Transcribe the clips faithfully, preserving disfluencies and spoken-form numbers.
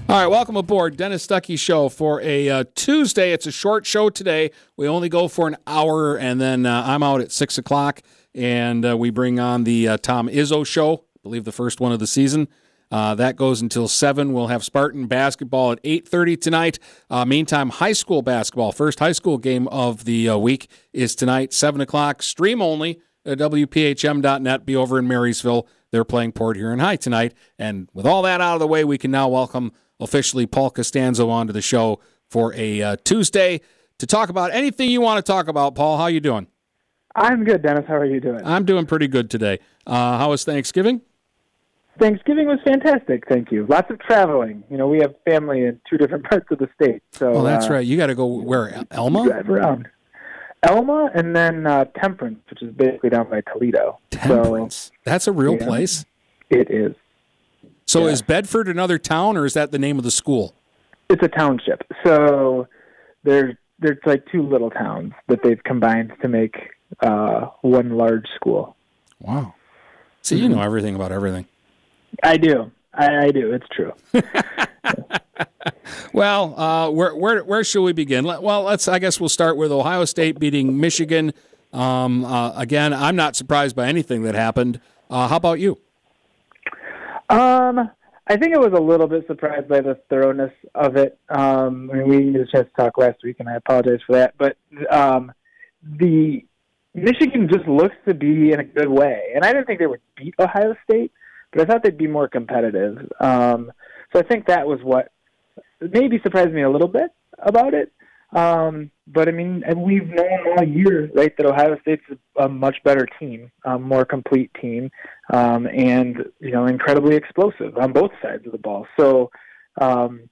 All right, welcome aboard Dennis Stuckey Show for a uh, Tuesday. It's a short show today. We only go for an hour, and then uh, I'm out at six o'clock, and uh, we bring on the uh, Tom Izzo Show, I believe the first one of the season. Uh, that goes until seven. We'll have Spartan basketball at eight thirty tonight. Uh, meantime, high school basketball, first high school game of the uh, week is tonight, seven o'clock, stream only at W P H M dot net. Be over in Marysville. They're playing Port Huron High tonight. And with all that out of the way, we can now welcome officially Paul Costanzo onto the show for a uh, Tuesday to talk about anything you want to talk about. Paul, how you doing? I'm good, Dennis. How are you doing? I'm doing pretty good today. Uh, how was Thanksgiving? Thanksgiving was fantastic, thank you. Lots of traveling. You know, we have family in two different parts of the state. So, oh, that's uh, right. You got to go where? Elma? Drive around. Elma and then uh, Temperance, which is basically down by Toledo. Temperance? So, that's a real yeah, place? It is. So yeah. Is Bedford another town, or is that the name of the school? It's a township. So there's, there's like two little towns that they've combined to make uh, one large school. Wow. See, you know everything about everything. I do. I, I do. It's true. Well, uh, where where where should we begin? Well, let's. I guess we'll start with Ohio State beating Michigan. Um, uh, again, I'm not surprised by anything that happened. Uh, how about you? Um, I think I was a little bit surprised by the thoroughness of it. Um, I mean, we didn't get a chance to talk last week, and I apologize for that. But um, the Michigan just looks to be in a good way, and I didn't think they would beat Ohio State, but I thought they'd be more competitive. Um, so I think that was what maybe surprised me a little bit about it. Um, but, I mean, and we've known all year, right, that Ohio State's a, a much better team, a more complete team, um, and, you know, incredibly explosive on both sides of the ball. So um,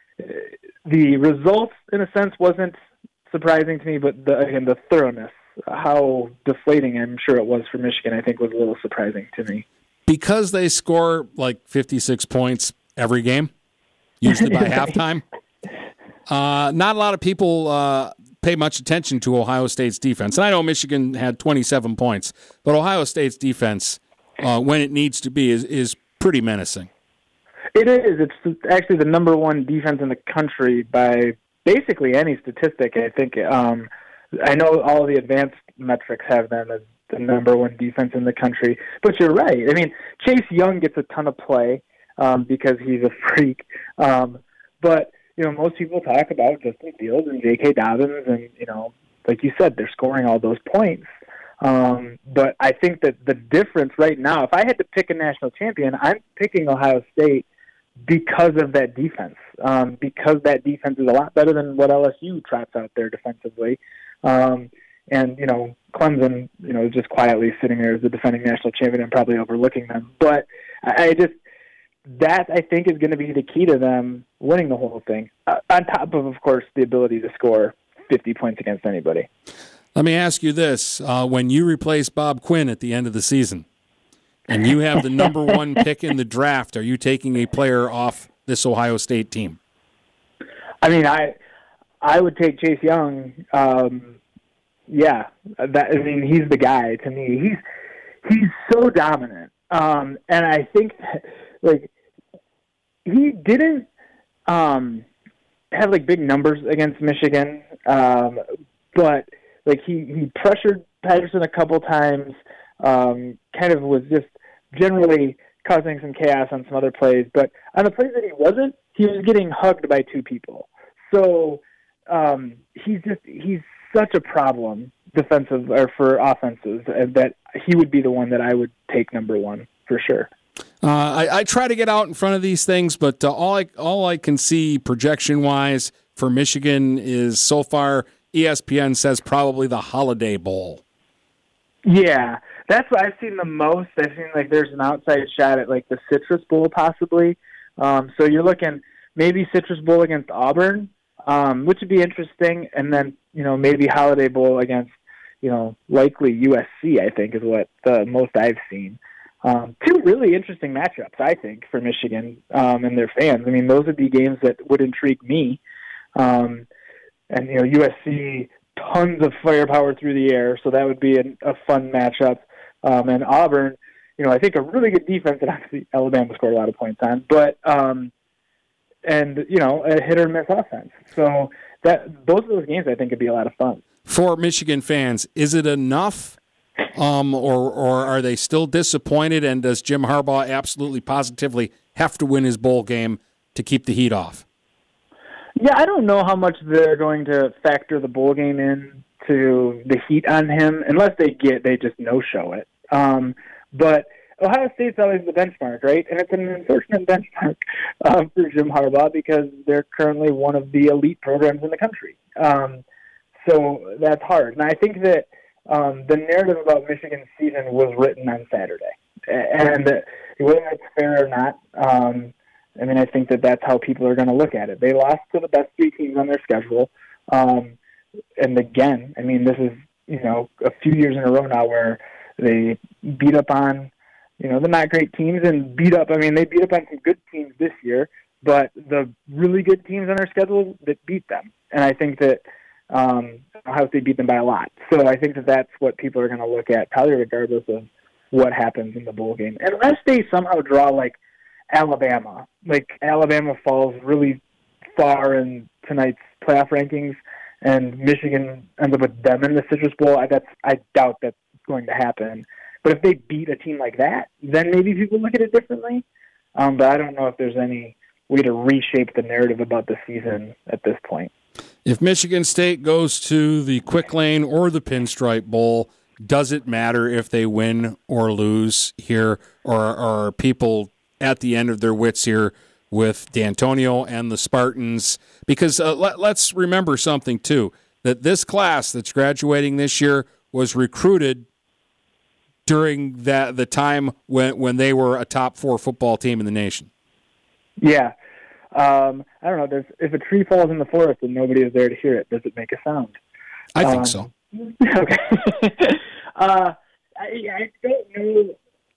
the results, in a sense, wasn't surprising to me, but, the, again, the thoroughness, how deflating I'm sure it was for Michigan, I think was a little surprising to me. Because they score like fifty-six points every game, usually by halftime. Uh, not a lot of people uh, pay much attention to Ohio State's defense. And I know Michigan had twenty-seven points, but Ohio State's defense, uh, when it needs to be, is, is pretty menacing. It is. It's actually the number one defense in the country by basically any statistic, I think. Um, I know all the advanced metrics have them as the number one defense in the country. But you're right. I mean, Chase Young gets a ton of play um, because he's a freak. Um, but, you know, most people talk about Justin Fields and J K. Dobbins and, you know, like you said, they're scoring all those points. Um, but I think that the difference right now, if I had to pick a national champion, I'm picking Ohio State because of that defense, um, because that defense is a lot better than what L S U trots out there defensively. Um, and, you know, Clemson, you know, just quietly sitting there as the defending national champion and probably overlooking them. But I just, that I think is going to be the key to them winning the whole thing, uh, on top of, of course, the ability to score fifty points against anybody. Let me ask you this. Uh, when you replace Bob Quinn at the end of the season and you have the number one pick in the draft, are you taking a player off this Ohio State team? I mean, I I would take Chase Young. Um, yeah, that, I mean, he's the guy to me. He's he's so dominant, um, and I think like he didn't um, have like big numbers against Michigan, um, but like he, he pressured Patterson a couple times. Um, kind of was just generally causing some chaos on some other plays, but on the plays that he wasn't, he was getting hugged by two people. So um, he's just he's such a problem defensive or for offenses that he would be the one that I would take number one for sure. Uh, I, I try to get out in front of these things, but uh, all I all I can see projection wise for Michigan is so far E S P N says probably the Holiday Bowl. Yeah, that's what I've seen the most. I've seen like there's an outside shot at like the Citrus Bowl possibly. Um, so you're looking maybe Citrus Bowl against Auburn, um, which would be interesting, and then you know maybe Holiday Bowl against you know likely U S C. I think is what the most I've seen. Um, two really interesting matchups, I think, for Michigan um, and their fans. I mean, those would be games that would intrigue me. Um, and, you know, U S C, tons of firepower through the air, so that would be an, a fun matchup. Um, and Auburn, you know, I think a really good defense that obviously Alabama scored a lot of points on. But um, and, you know, a hit or miss offense. So that both of those games I think would be a lot of fun. For Michigan fans, is it enough, um, or or are they still disappointed, and does Jim Harbaugh absolutely positively have to win his bowl game to keep the heat off? Yeah, I don't know how much they're going to factor the bowl game in to the heat on him, unless they get they just no-show it. Um, but Ohio State's always the benchmark, right? And it's an unfortunate benchmark uh, for Jim Harbaugh because they're currently one of the elite programs in the country. Um, so that's hard. And I think that um, the narrative about Michigan's season was written on Saturday. And whether it's fair or not, um, I mean, I think that that's how people are going to look at it. They lost to the best three teams on their schedule. Um, and again, I mean, this is, you know, a few years in a row now where they beat up on, you know, the not great teams and beat up, I mean, they beat up on some good teams this year, but the really good teams on their schedule that beat them. And I think that um, Ohio State beat them by a lot. So I think that that's what people are going to look at, probably regardless of what happens in the bowl game. Unless they somehow draw, like, Alabama. Like, Alabama falls really far in tonight's playoff rankings, and Michigan ends up with them in the Citrus Bowl. I, that's, I doubt that's going to happen. But if they beat a team like that, then maybe people look at it differently. Um, but I don't know if there's any way to reshape the narrative about the season at this point. If Michigan State goes to the Quick Lane or the Pinstripe Bowl, does it matter if they win or lose here, or are people at the end of their wits here with D'Antonio and the Spartans? Because uh, let, let's remember something, too, that this class that's graduating this year was recruited during that the time when when they were a top four football team in the nation. Yeah. Um, I don't know. Does, if a tree falls in the forest and nobody is there to hear it, does it make a sound? I think um, so. Okay. uh, I, I don't know.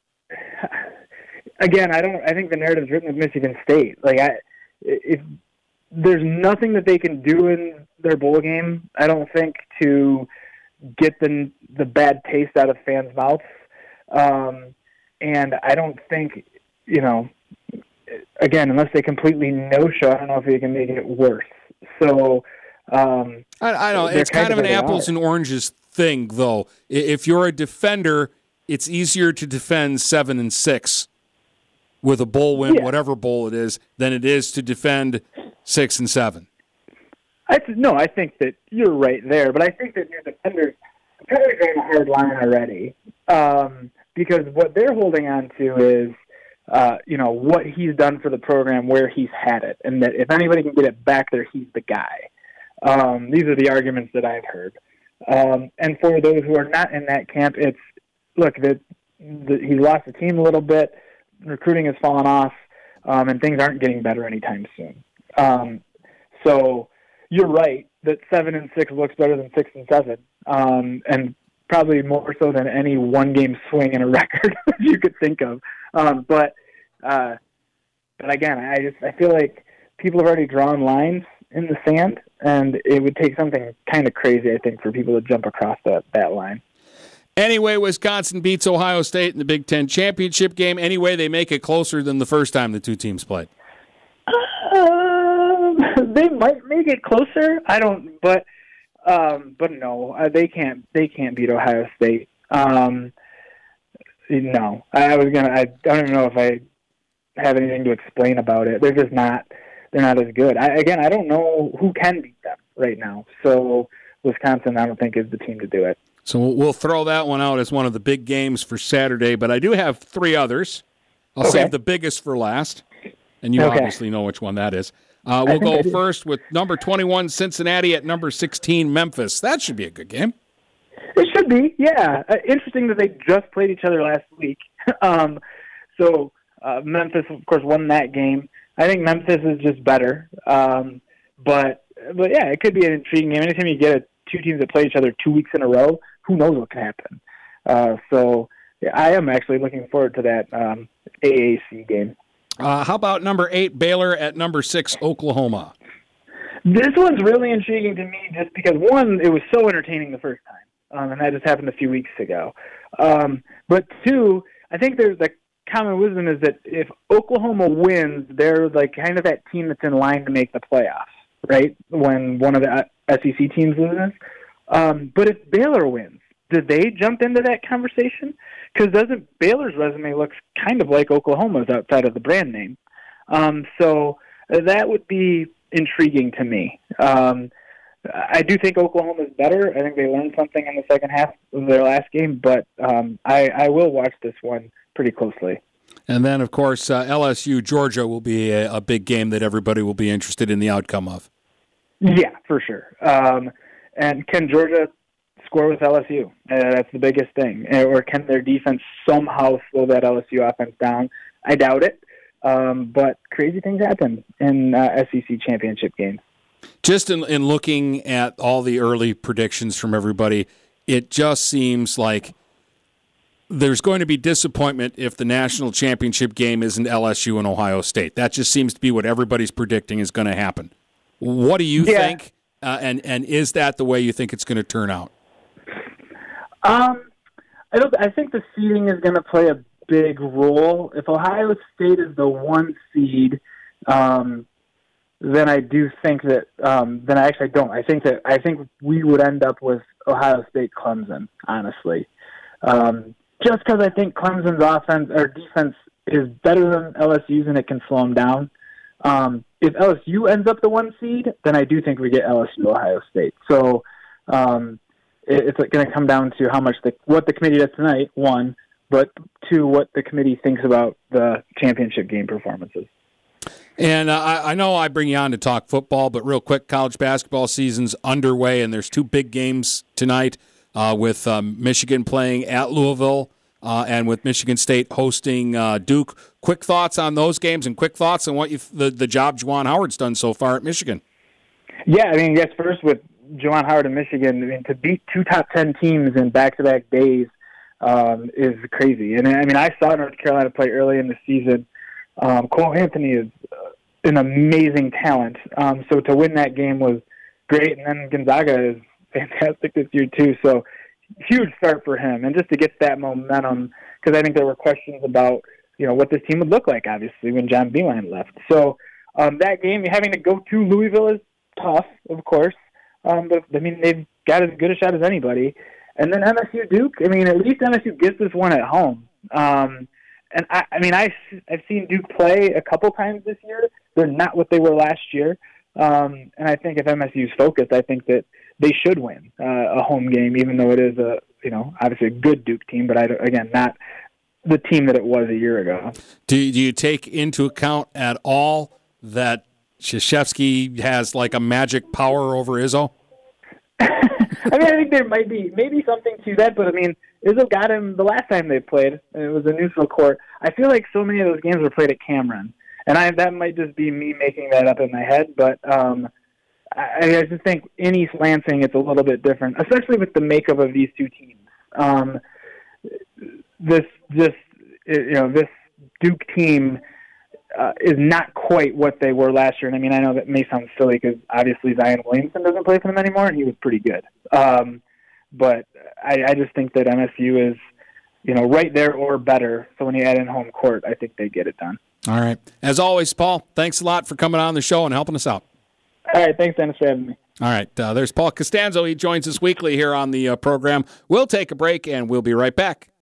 Again, I don't. I think the narrative is written with Michigan State. Like, I, if there's nothing that they can do in their bowl game, I don't think, to get the the bad taste out of fans' mouths. Um, and I don't think, you know, again, unless they completely no-show, I don't know if they can make it worse. So, um, I, I know it's kind, kind of an apples and oranges thing, though. If you're a defender, it's easier to defend seven and six with a bowl win, yeah. whatever bowl it is, than it is to defend six and seven. I no, I think that you're right there, but I think that your defenders defenders are on a hard line already, um, because what they're holding on to is, uh, you know, what he's done for the program, where he's had it, and that if anybody can get it back there, he's the guy. Um, these are the arguments that I've heard. Um, and for those who are not in that camp, it's, look, the, the, he lost the team a little bit, recruiting has fallen off, um, and things aren't getting better anytime soon. Um, so you're right that seven and six looks better than six and seven, um, and probably more so than any one-game swing in a record you could think of. Um, but uh, but again, I just I feel like people have already drawn lines in the sand, and it would take something kind of crazy, I think, for people to jump across that, that line. Anyway, Wisconsin beats Ohio State in the Big Ten championship game. Anyway, they make it closer than the first time the two teams played. Um, they might make it closer. I don't, but um, but no, uh, they can't. They can't beat Ohio State. Um, no, I was gonna. I don't even know if I have anything to explain about it. They're just not. They're not as good. I, again, I don't know who can beat them right now. So Wisconsin, I don't think, is the team to do it. So we'll throw that one out as one of the big games for Saturday, but I do have three others. I'll okay. save the biggest for last, and you okay. obviously know which one that is. Uh, we'll go first with number twenty-one, Cincinnati, at number sixteen, Memphis. That should be a good game. It should be, yeah. Uh, interesting that they just played each other last week. um, so uh, Memphis, of course, won that game. I think Memphis is just better. Um, but, but, yeah, it could be an intriguing game. Anytime you get a, two teams that play each other two weeks in a row, who knows what can happen. Uh, so yeah, I am actually looking forward to that um, A A C game. Uh, how about number eight, Baylor, at number six, Oklahoma? This one's really intriguing to me just because, one, it was so entertaining the first time, um, and that just happened a few weeks ago. Um, but two, I think there's the common wisdom is that if Oklahoma wins, they're like kind of that team that's in line to make the playoffs, right? When one of the S E C teams loses. Um, but if Baylor wins, do they jump into that conversation? Because doesn't Baylor's resume looks kind of like Oklahoma's outside of the brand name? Um, so that would be intriguing to me. Um, I do think Oklahoma's better. I think they learned something in the second half of their last game, but um, I, I will watch this one pretty closely. And then, of course, uh, L S U Georgia will be a, a big game that everybody will be interested in the outcome of. Yeah, for sure. Um, and can Georgia score with L S U? Uh, that's the biggest thing. Or can their defense somehow slow that L S U offense down? I doubt it. Um, but crazy things happen in uh, S E C championship games. Just in, in looking at all the early predictions from everybody, it just seems like there's going to be disappointment if the national championship game isn't L S U and Ohio State. That just seems to be what everybody's predicting is going to happen. What do you yeah. think, uh, and, and is that the way you think it's going to turn out? Um, I don't. I think the seeding is going to play a big role. If Ohio State is the one seed, um, then I do think that. Um, then I actually don't. I think that I think we would end up with Ohio State Clemson. Honestly, um, just because I think Clemson's offense or defense is better than L S U's and it can slow them down. Um, if L S U ends up the one seed, then I do think we get L S U Ohio State. So. Um, It's going to come down to how much the what the committee does tonight, one, but two, what the committee thinks about the championship game performances. And uh, I, I know I bring you on to talk football, but real quick, college basketball season's underway, and there's two big games tonight uh, with um, Michigan playing at Louisville uh, and with Michigan State hosting uh, Duke. Quick thoughts on those games and quick thoughts on what you the, the job Juwan Howard's done so far at Michigan. Yeah, I mean, yes, first with Juwan Howard in Michigan, I mean, to beat two top ten teams in back-to-back days um, is crazy. And I mean, I saw North Carolina play early in the season. Um, Cole Anthony is uh, an amazing talent. Um, so to win that game was great. And then Gonzaga is fantastic this year too. So huge start for him. And just to get that momentum, because I think there were questions about, you know, what this team would look like, obviously, when John Beilein left. So um, that game, having to go to Louisville is tough, of course. Um, but, I mean, they've got as good a shot as anybody. And then M S U Duke, I mean, at least M S U gets this one at home. Um, and, I, I mean, I, I've seen Duke play a couple times this year. They're not what they were last year. Um, and I think if M S U's focused, I think that they should win uh, a home game, even though it is, a you know, obviously a good Duke team, but, I, again, not the team that it was a year ago. Do, do you take into account at all that Krzyzewski has like a magic power over Izzo? I mean, I think there might be maybe something to that, but I mean, Izzo got him the last time they played, and it was a neutral court. I feel like so many of those games were played at Cameron, and I that might just be me making that up in my head, but um, I, I just think in East Lansing it's a little bit different, especially with the makeup of these two teams. Um, this, this, you know, this Duke team uh, is not quite what they were last year. And I mean, I know that may sound silly because obviously Zion Williamson doesn't play for them anymore, and he was pretty good. Um, but I, I just think that M S U is, you know, right there or better. So when you add in home court, I think they get it done. All right. As always, Paul, thanks a lot for coming on the show and helping us out. All right. Thanks, Dennis, for having me. All right. Uh, there's Paul Costanzo. He joins us weekly here on the uh, program. We'll take a break, and we'll be right back.